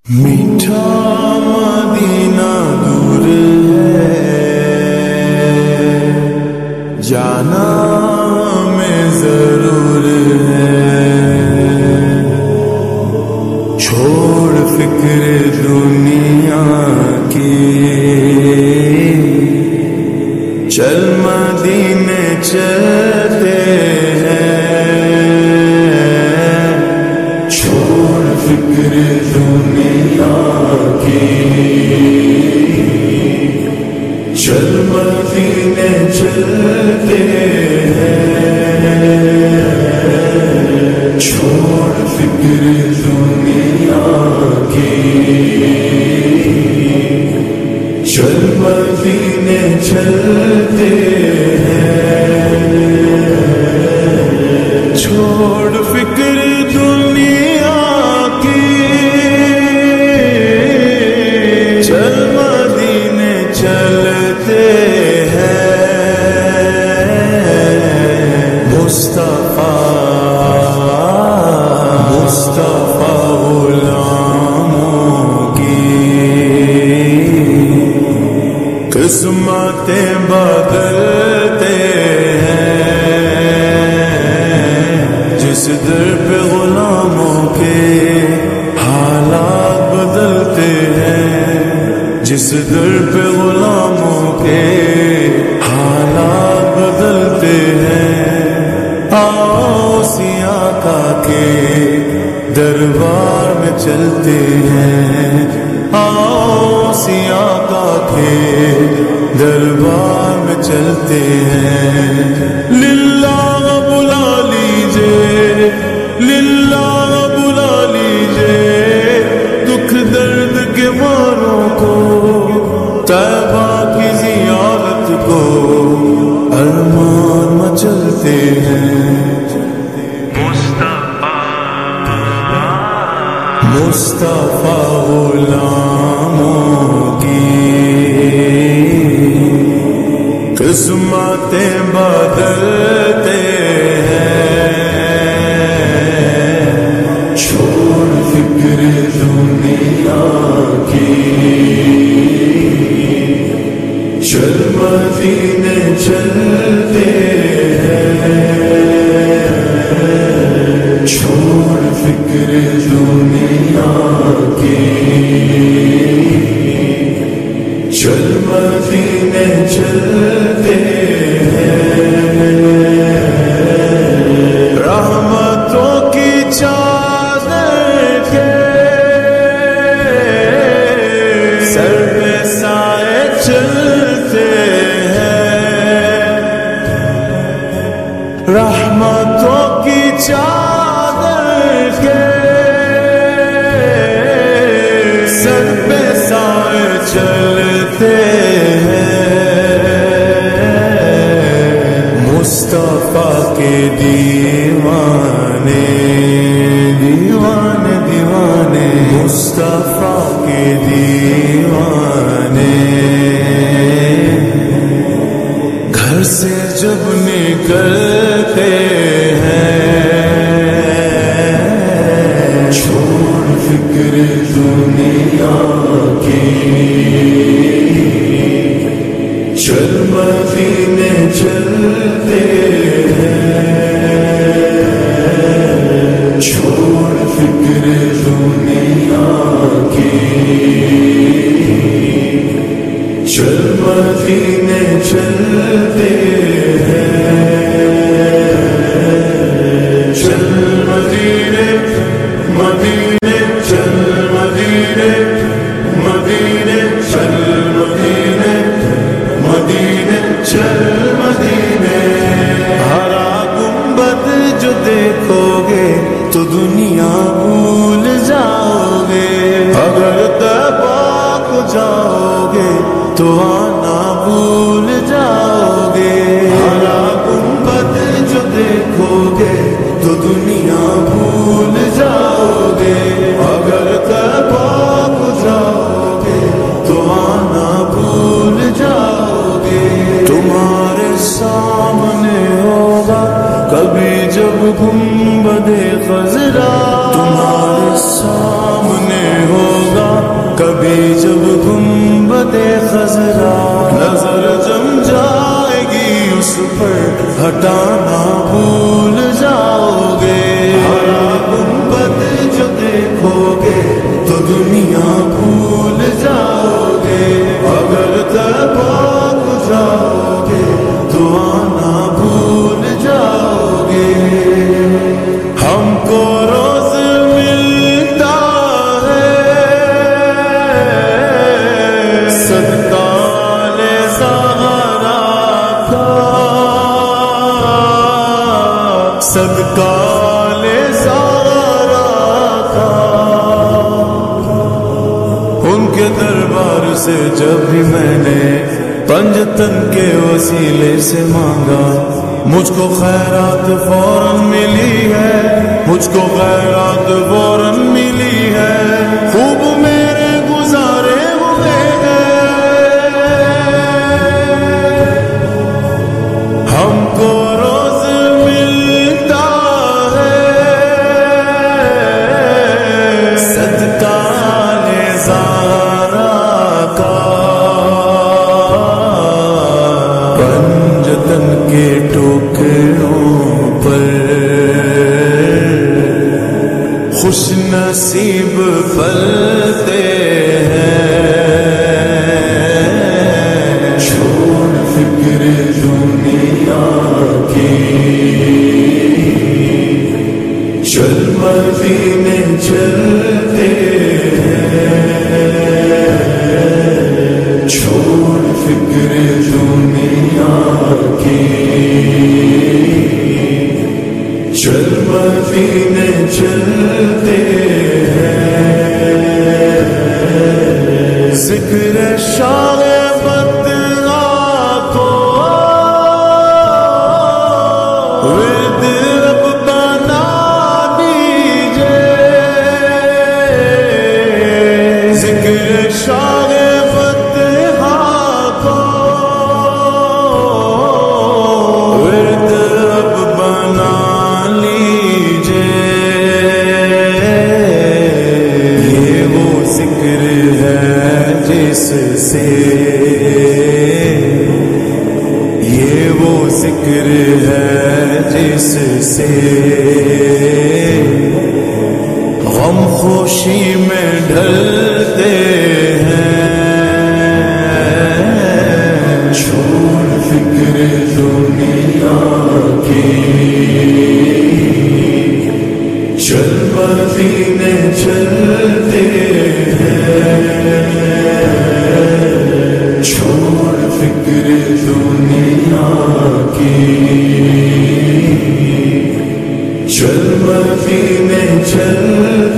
میٹھا مدینہ دور ہے، جانا میں ضرور ہے، چھوڑ فکر دنیا کی، چل مدینے چلتے فکر دنیا کی، چل مدینے چلتے ہیں، چھوڑ فکر دنیا کی، چل مدینے چلتے ہیں، چھوڑ فکر دنیا چلتے ہیں، مصطفیٰ غلاموں کی قسمتیں بدلتے ہیں، جس در پہ غلاموں کے حالات بدلتے ہیں، جس در پہ غلاموں کے حالات بدلتے ہیں، آؤ سیاقہ کے دربار میں چلتے ہیں، آؤ سیاقہ کے دربار میں چلتے ہیں، للہ بلا لیجئے، للہ بلا لیجئے، دکھ درد کے ماروں کو، طیبہ کی زیارت کو، ارمان مچلتے ہیں، مصطفیٰ غلاموں کی قسمتیں بدلتے ہیں، چھوڑ فکر دنیا کی، چل مدینے چلتے ہیں، چھوڑ فکر دنیا کی، چل مدینے چلتے ہیں، رحمتوں کی چادر کے سر پہ سائے چلتے ہیں، رحمتوں کی چادر کے سر پہ سائے چلتے ہیں، مصطفیٰ کے دیوانے دیوانے دیوانے، مصطفیٰ کے دیوانے گھر سے جب نکلتے ہیں، چھوڑ فکر دنیا کی، چل مدینے چلتے ہیں، چھوڑ فکر دنیا کی، چل مدینے چلتے ہیں، چل مدینے مدینے، چل مدینے مدینے، چل مدینے مدینے، چل مدینے، ہرا گنبد جو دیکھو گے تو دنیا بھول جاؤ گے، اگر طیبہ کو جاؤ گے تو آنا بھول جاؤ گے، ہرا گنبد جو دیکھو گے تو دنیا بھول جاؤ گے، اگر طیبہ کو جاؤ گے تو آنا بھول جاؤ گے، تمہارے سامنے ہوگا کبھی جب گنبد خضرا، تمہارے سامنے ہوگا کبھی جب گنبد خضرا نظر جم جائے گی اس پر ہٹانا بھول جاؤ گے. ہرا گنبد جو دیکھو گے تو دنیا بھول جاؤ گے. اگر تباہ ہو جاؤ گے تو آنا بھول جاؤ گے. ہم کو روز ملتا ہے صدقہ لے زہرا کا، صدقہ لے زہرا کا. ان کے دربار سے جب بھی میں نے پنجتن کے وسیلے سے مانگا مجھ کو خیرات فوراً ملی ہے، مجھ کو خیرات فوراً ملی ہے. خوب میرے گزارے ہوئے ہیں. ہم کو روز ملتا ہے صدقہ لے زہرا کا. پنجتن کے ٹوکروں پر خوش نصیب پھلتے ہیں. چھوڑ فکر دنیا کی، چل مدینے چلتے ہیں. چھوڑ فکر دنیا کی، چل مدینے چلتے ہیں. ذکر شاہ بدعا کو ورد اب بنا دیجئے. ذکر شاہ بدعا کو ورد اب بنا لیجئے. یہ وہ ذکر ہے جس سے، یہ وہ ذکر ہے جس سے غم خوشی میں ڈھلتے ہیں. چھوڑ فکر دنیا کی، چل مدینے چلتے ہیں. چھوڑ فکر دنیا کی، چل مدینے چل